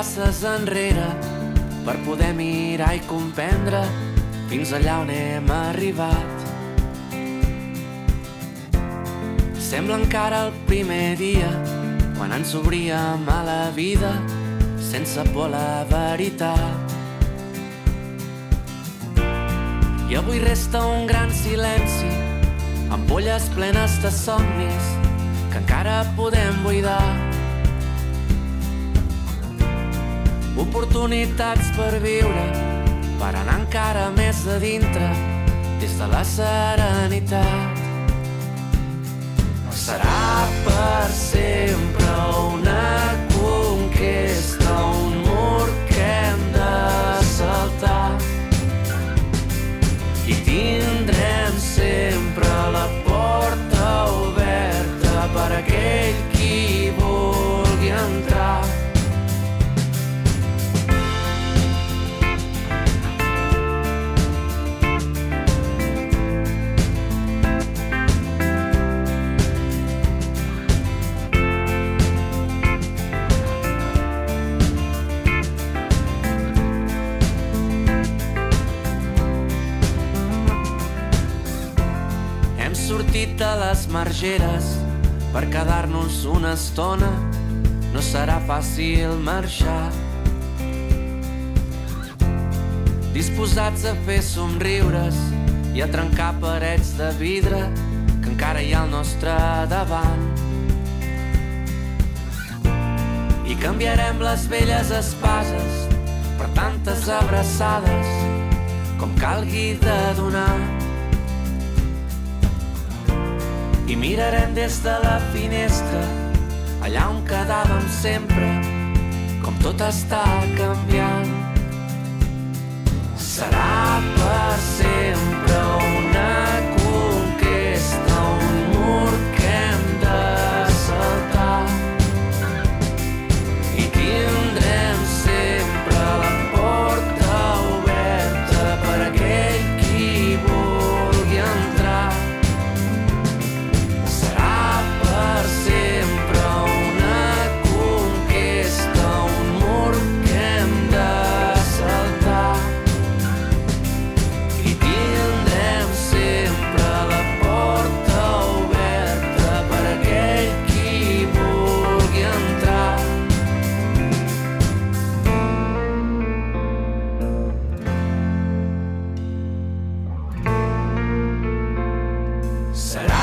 passes enrere per poder mirar i comprendre fins allà on hem arribat. Sembla encara el primer dia quan ens obríem a la vida sense por a la veritat. I avui resta un gran silenci, ampolles plenes de somnis que encara podem buidar. Oportunitats per viure, per anar encara més a dintre, des de la serenitat. Serà per sempre una conquesta, un mur que hem de saltar. I tindrem sempre la porta oberta per a aquell qui vulgui entrar. Sortit de les margeres per quedar-nos una estona, no serà fàcil marxar. Disposats a fer somriures i a trencar parets de vidre que encara hi ha al nostre davant. I canviarem les velles espases per tantes abraçades com calgui de donar. I mirarem des de la finestra, allà on quedàvem sempre, com tot està canviant. Serà per sempre una conquesta, un mur que hem de saltar. I tindrem sempre la porta oberta per a aquell qui vulgui entrar. Per sempre una conquesta, un mur que hem de saltar. I tindrem sempre la porta oberta per a aquell qui vulgui entrar. Serà